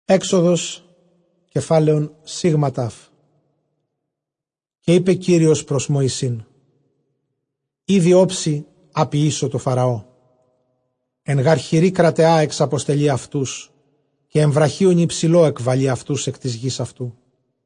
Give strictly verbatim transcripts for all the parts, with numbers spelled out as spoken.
Έξοδος, κεφάλαιον σίγμα τάφ. Και είπε Κύριος προς Μωυσήν: Ήδη όψη απειήσω το Φαραώ. Εν γαρχηρή κρατεά εξαποστελεί αυτούς, και εμβραχίον υψηλό εκβαλεί αυτούς εκ της γης αυτού.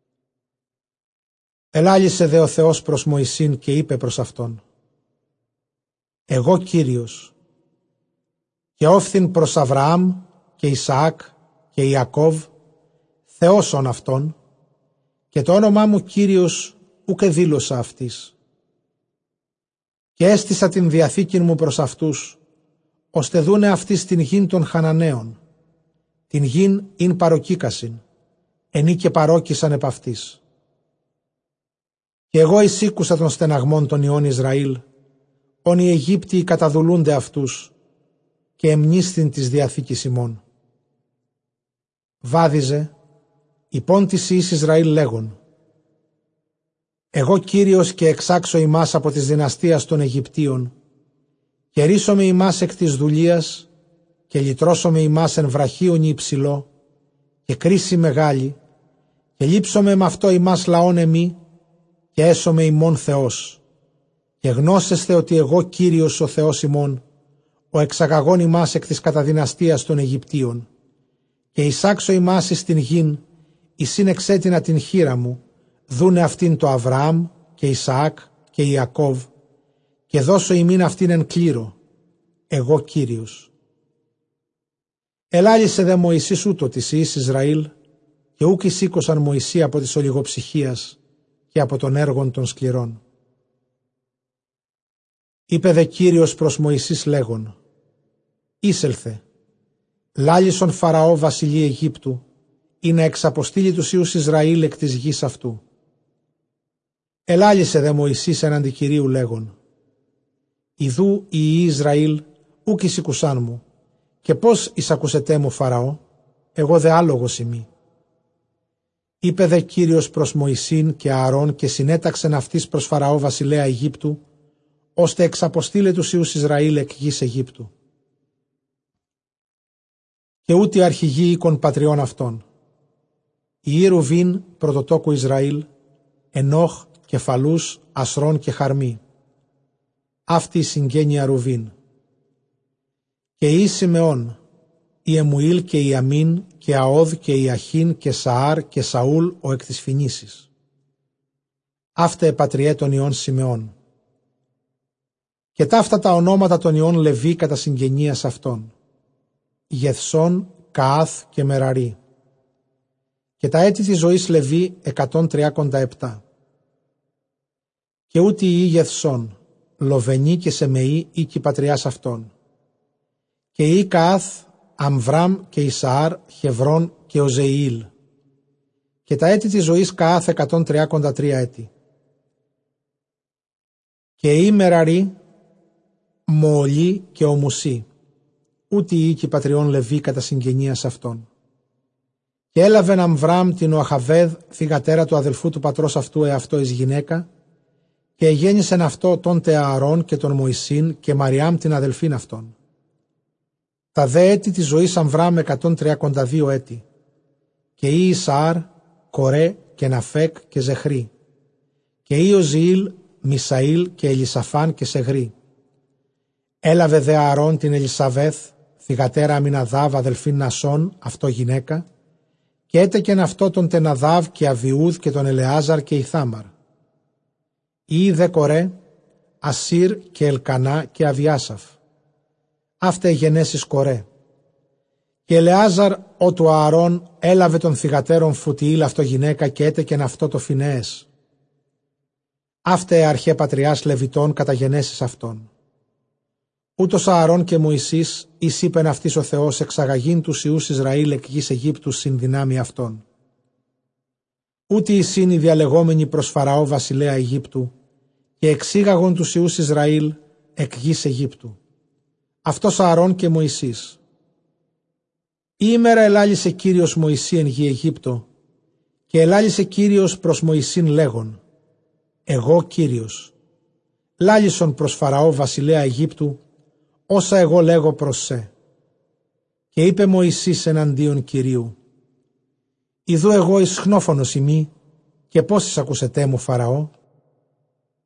Ελάλησε δε ο Θεός προς Μωυσήν και είπε προς αυτόν: Εγώ Κύριος, και όφθην προς Αβραάμ και Ισαάκ και Ιακώβ, Θεόσον αυτόν, και το όνομά μου Κύριος ουκ εδήλωσα αυτής. Και έστησα την διαθήκην μου προς αυτούς, ώστε δούνε αυτής την γην των Χαναναίων, την γην ειν παροκίκασιν, ενή και παρόκησαν επ' αυτής. Και εγώ εισήκουσα των στεναγμών των ιών Ισραήλ, όν οι Αιγύπτιοι καταδουλούνται αυτούς, και εμνίστην της διαθήκης ημών. Βάδιζε, υπόν της Υιής Ισραήλ λέγον: Εγώ Κύριος και εξάξω ημάς από της δυναστείας των Αιγυπτίων, και ρίσομαι ημάς εκ της δουλείας, και λυτρώσομαι ημάς εν βραχίον υψηλό, και κρίση μεγάλη, και λείψομαι με αυτό ημάς λαόν εμή, και έσομαι ημών Θεός, και γνώσεστε ότι εγώ Κύριος ο Θεός ημών, ο εξαγαγών ημάς εκ της καταδυναστείας των Αιγυπτίων, και εισάξω ημάς εις την γην, εισήν εξέτεινα την χείρα μου, δούνε αυτήν το Αβραάμ και Ισαάκ και Ιακώβ, και δώσω ημίν αυτήν εν κλήρο, εγώ Κύριος. Ελάλησε δε Μωυσής ούτω της Υιής Ισραήλ, και ούκ εισήκωσαν Μωυσή από της ολιγοψυχίας και από των έργων των σκληρών. Είπε δε Κύριος προς Μωυσής λέγον: Είσελθε, λάλησον Φαραώ βασιλεί Αιγύπτου, ή να εξαποστείλει τους Υιούς Ισραήλ εκ της γης αυτού. Ελάλησε δε Μωυσής έναντι Κυρίου λέγον: Ιδού οι Υιοί Ισραήλ ούκ εισηκουσάν μου, και πώς εισακουσετέ μου Φαραώ, εγώ δε άλογος ημί. Είπε δε Κύριος προς Μωυσήν και Ααρών, και συνέταξεν αυτής προς Φαραώ βασιλέα Αιγύπτου, ώστε εξαποστείλε τους Υιούς Ισραήλ εκ γης Αιγύπτου. Και ούτε αρχηγοί οίκων πατριών αυτών. Η Ρουβήν πρωτοτόκου Ισραήλ, Ενόχ, Κεφαλούς, Ασρών και Χαρμή. Αυτή η συγγένεια Ρουβήν. Και η Σιμεών, η Εμουήλ και η Αμίν και Αώδ και η Αχίν και Σαάρ και Σαούλ ο εκ της Φινήσης. Αύτε επατριέ των ιών Σιμεών. Και ταύτα τα ονόματα των ιών Λεβί κατά συγγενείας αυτών. Γεθσόν, Καάθ και Μεραρί. Και τα έτη της ζωής Λεβί εκατόν τριάκοντα επτά. Και ούτε η Γεθσόν, Λοβενή και Σεμεή οίκη πατριάς αυτών. Και η Καάθ, Αμβράμ και Ισαάρ, Χεβρών και Οζεήλ. Και τα έτη της ζωής Καάθ εκατόν τριάκοντα τρία έτη. Και η Μεραρί, Μοολί και Ομουσί, ούτε η οίκη πατριών Λεβί κατά συγγενείας αυτών. Και έλαβεν Αμβράμ την Οαχαβέδ, θυγατέρα του αδελφού του πατρός αυτού εαυτό εις γυναίκα, και εγέννησεν αυτό τον Τεαρών και τον Μωυσήν και Μαριάμ την αδελφήν αυτών. Τα δε έτη της ζωής Αμβράμ εκατόν τριάκοντα δύο έτη. Και η Ισαάρ, Κορέ και Ναφέκ και Ζεχρή. Και η Οζιήλ, Μισαήλ και Ελισαφάν και Σεγρή. Έλαβε δε Ααρών την Ελισαβέθ, θυγατέρα Αμιναδάβ αδελφήν Νασών, αυτό γυναίκα, και έτεκεν αυτό τον Τεναδάβ και Αβιούδ και τον Ελεάζαρ και Ιθάμαρ. Ή δε Κορέ, Ασύρ και Ελκανά και Αβιάσαφ. Αύτε οι γενέσεις Κορέ. Και Ελεάζαρ ο του Ααρών έλαβε τον θυγατέρον Φουτιήλ αυτό γυναίκα, και έτεκεν αυτό το Φινεές. Αύτε αρχέ πατριάς Λεβιτών κατά γενέσεις αυτών. Ούτως Ααρών και Μωυσής εις είπεν αυτής ο Θεός εξαγαγήν τους Υιούς Ισραήλ εκ γης Αιγύπτου συν δυνάμει αυτών. Ούτε εισήν οι διαλεγόμενοι προς Φαραώ βασιλέα Αιγύπτου, και εξήγαγον τους Υιούς Ισραήλ εκ γης Αιγύπτου. Αυτός Ααρών και Μωυσής. Η ημέρα ελάλησε Κύριος Μωυσή εν γη Αιγύπτο, και ελάλησε Κύριος προς Μωυσήν λέγον: Εγώ Κύριος, λάλησον προς Φαραώ βασιλέα Αιγύπτου, όσα εγώ λέγω προς σε. Και είπε Μωυσής εναντίον Κυρίου: Ιδού εγώ εις χνόφωνος ημί, και πόσης ακούσετέ μου Φαραώ.